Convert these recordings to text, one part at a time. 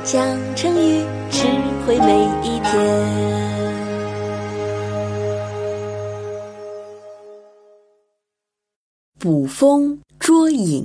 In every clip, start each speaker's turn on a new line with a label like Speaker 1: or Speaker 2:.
Speaker 1: 讲成语，智慧每一天。捕风捉影。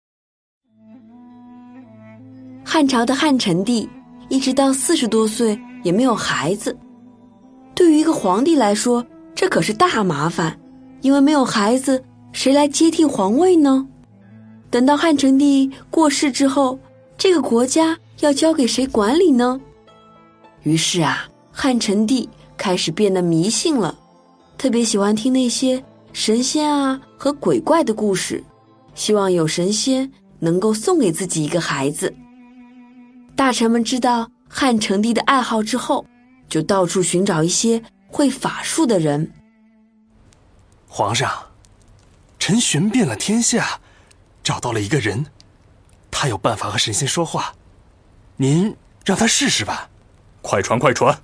Speaker 1: 汉朝的汉成帝一直到40多岁也没有孩子，对于一个皇帝来说，这可是大麻烦，因为没有孩子，谁来接替皇位呢？等到汉成帝过世之后，这个国家要交给谁管理呢？于是汉成帝开始变得迷信了，特别喜欢听那些神仙和鬼怪的故事，希望有神仙能够送给自己一个孩子。大臣们知道汉成帝的爱好之后，就到处寻找一些会法术的人。
Speaker 2: 皇上，臣寻遍了天下，找到了一个人，他有办法和神仙说话，您让他试试吧。
Speaker 3: 快传快传。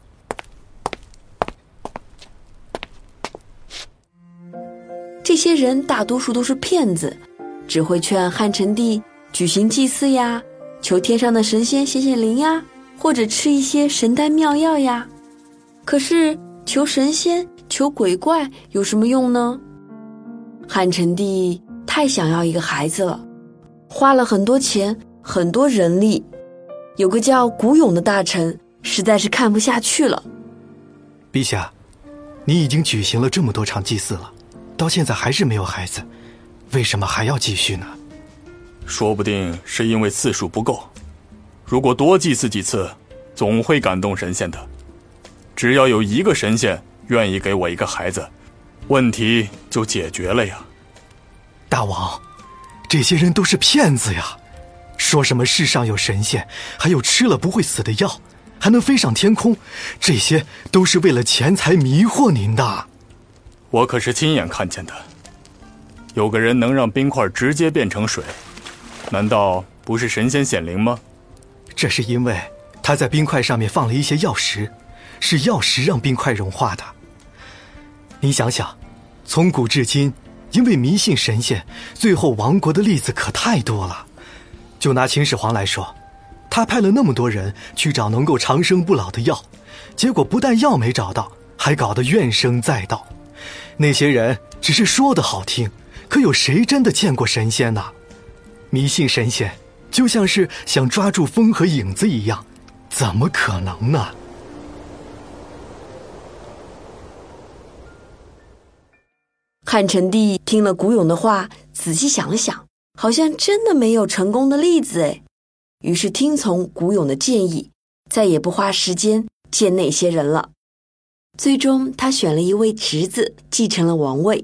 Speaker 1: 这些人大多数都是骗子，只会劝汉成帝举行祭祀呀，求天上的神仙显显灵呀，或者吃一些神丹妙药呀。可是求神仙求鬼怪有什么用呢？汉成帝太想要一个孩子了，花了很多钱很多人力。有个叫古勇的大臣实在是看不下去了。
Speaker 4: 陛下，你已经举行了这么多场祭祀了，到现在还是没有孩子，为什么还要继续呢？
Speaker 3: 说不定是因为次数不够，如果多祭祀几次，总会感动神仙的。只要有一个神仙愿意给我一个孩子，问题就解决了呀。
Speaker 4: 大王，这些人都是骗子呀，说什么世上有神仙，还有吃了不会死的药，还能飞上天空，这些都是为了钱财迷惑您的。
Speaker 3: 我可是亲眼看见的，有个人能让冰块直接变成水，难道不是神仙显灵吗？
Speaker 4: 这是因为他在冰块上面放了一些药石，是药石让冰块融化的。您想想，从古至今，因为迷信神仙，最后亡国的例子可太多了。就拿秦始皇来说，他派了那么多人去找能够长生不老的药，结果不但药没找到，还搞得怨声载道。那些人只是说的好听，可有谁真的见过神仙呢？迷信神仙就像是想抓住风和影子一样，怎么可能呢？
Speaker 1: 汉成帝听了古勇的话，仔细想了想，好像真的没有成功的例子于是听从古勇的建议，再也不花时间见那些人了。最终他选了一位侄子继承了王位。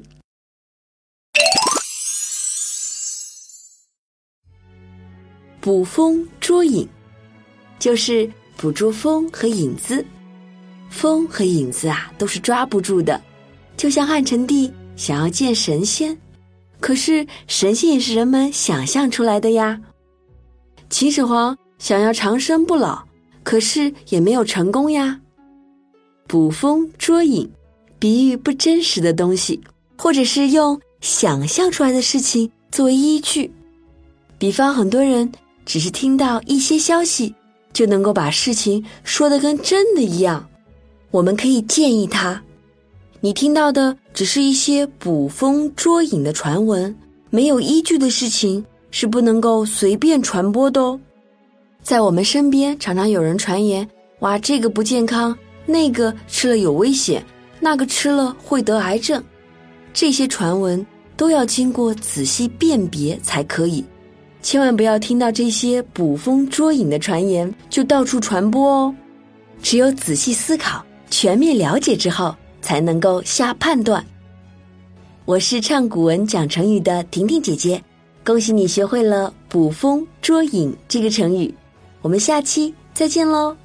Speaker 1: 捕风捉影，就是捕捉风和影子。风和影子都是抓不住的，就像汉成帝想要见神仙，可是神仙也是人们想象出来的呀。秦始皇想要长生不老，可是也没有成功呀。捕风捉影，比喻不真实的东西，或者是用想象出来的事情作为依据。比方很多人只是听到一些消息，就能够把事情说得跟真的一样。我们可以建议他，你听到的只是一些捕风捉影的传闻，没有依据的事情是不能够随便传播的哦。在我们身边常常有人传言，哇，这个不健康，那个吃了有危险，那个吃了会得癌症。这些传闻都要经过仔细辨别才可以，千万不要听到这些捕风捉影的传言就到处传播哦。只有仔细思考，全面了解之后，才能够下判断。我是唱古文讲成语的婷婷姐姐，恭喜你学会了捕风捉影这个成语。我们下期再见喽。